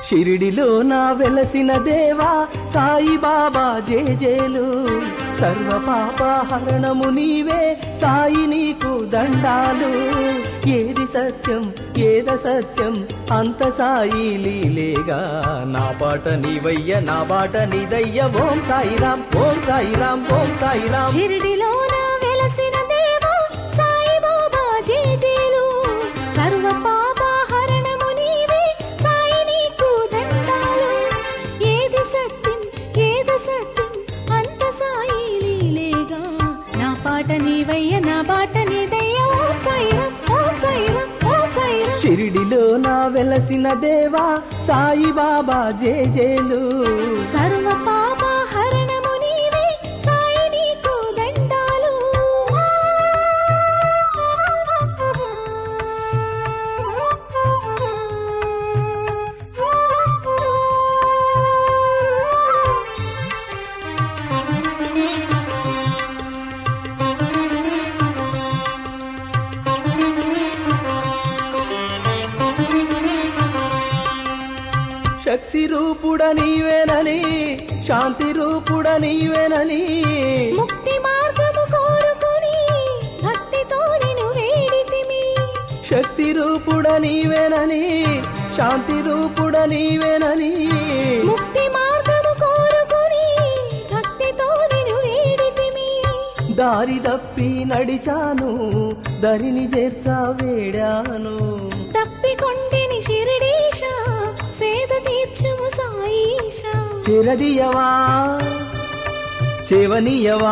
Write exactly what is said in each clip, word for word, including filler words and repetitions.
షిరిడిలో నా వెలసిన దేవా సాయిబాబా జేజేలు సర్వ పాపహరణము నీవే సాయి నీకు దండాలు ఏది సత్యం ఏద సత్యం అంత సాయి లీలేగా నా పాట నీవయ్య నా బాట నీదయ్య ఓం సాయిరాం ఓం సాయిరాం ఓం సాయిరాం షిరిడిలో నా వెలసిన దేవా సాయిబాబా జేజేలు సర్వ పాపహరణము నీవే సాయి నీకు దండాలు ఏది సత్యం ఏద సత్యం అంత సాయి లీలేగా నా పాట నీవయ్య నా బాట నీదయ్య ఓం సాయిరాం ఓం సాయిరాం ఓం సాయిరాం షిరిడిలో నా వెలసిన దేవా సాయిబాబా జేజేలు సర్వ పాపహరణము నీవే సాయి నీకు దండాలు శక్తి రూపుడ నీవేనని శాంతి రూపుడ నీవేనని ముక్తి మార్గము కోరుకుని భక్తితో నిన్ను వేడితిమి శక్తి రూపుడ నీవేనని శాంతి రూపుడ నీవేనని ముక్తి మార్గము కోరుకుని భక్తితో నిన్ను వేడితిమి దారి తప్పి నడిచాను దరిని చేర్చా వేడాను తప్పికొంటిని షిరిడీశ సేద తీర్చుము సాయిష చెరదియవా చేవనీయవా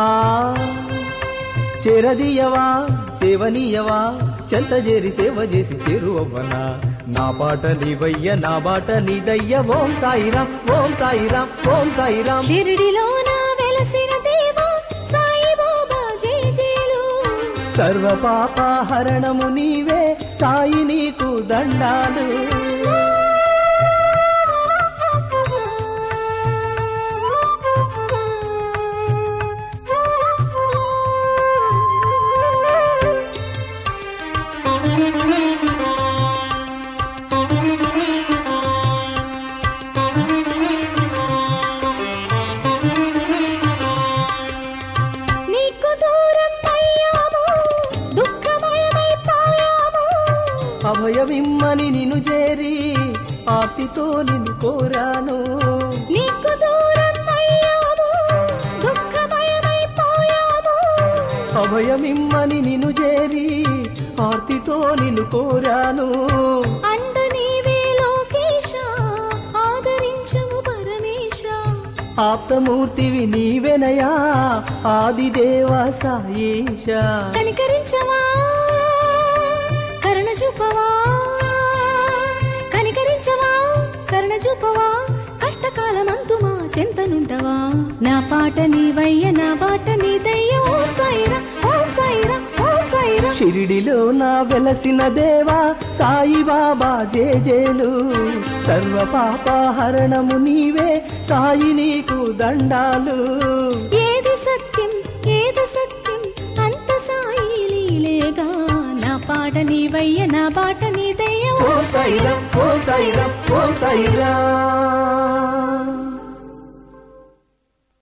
చెరదియవా చేవనీయవా చెంత చేరి సేవ చేసి చేరువవ్వనా నా పాట నీవయ్య నా బాట నీదయ్య ఓం సాయిరాం ఓం సాయిరాం ఓం సాయిరాం షిరిడిలో నా వెలసిన దేవా సాయిబాబా జేజేలు సర్వ పాపహరణము నీవే సాయి నీకు దండాలు నీకు దూరం అయ్యాము దుఃఖమయమైపోయాము అభయమిమ్మని నిన్ను చేరి ఆర్తితో నిన్ను కోరాను నీకు దూరం అయ్యాము దుఃఖమయమైపోయాము అభయమిమ్మని నిన్ను చేరి ఆర్తితో నిన్ను కోరాను అండ నీవే లోకేశ ఆదరించుము పరమేశ ఆప్తమూర్తివి నీవెనయా ఆదిదేవ సాయేశ కనికరించవా కరుణ చూపవా కనికరించవా కరుణ చూపవా కష్టకాలమంతుమా చింతనుంటవా నా పాట నీవయ్య నా బాట నీదయ్య ఓం సాయిరాం ఓం సాయిరాం ఓం సాయిరాం షిరిడిలో నా వెలసిన దేవా సాయిబాబా జేజేలు సర్వ పాపహరణము నీవే సాయి నీకు దండాలు ఏది సత్యం ఏది సత్యం అంత సాయి లీలేగా నా పాట నీవయ్య నా బాట నీదయ్య ఓం సాయిరాం ఓం సాయిరాం ఓం సాయిరాం